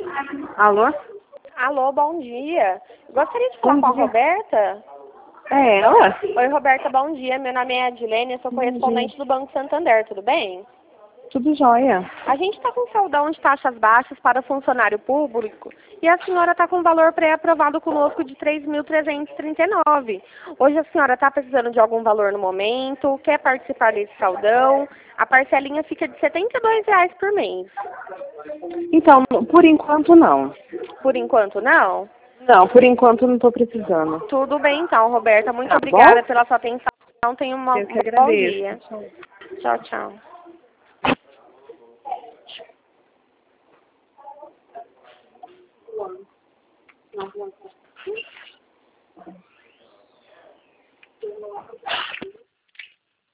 Alô? Alô, bom dia. Gostaria de falar com a Roberta? É ela? Oi, Roberta, bom dia. Meu nome é Adilene, eu sou correspondente do Banco Santander, tudo bem? Tudo jóia. A gente está com saldão de taxas baixas para funcionário público e a senhora está com valor pré-aprovado conosco de 3.339. Hoje a senhora está precisando de algum valor no momento, quer participar desse saldão? A parcelinha fica de R$ 72 por mês. Então, por enquanto não. Por enquanto, não? Não, por enquanto não estou precisando. Tudo bem então, Roberta. Muito Tá obrigada bom? pela sua atenção. Tenha um Eu que bom agradeço. dia. Tchau, tchau.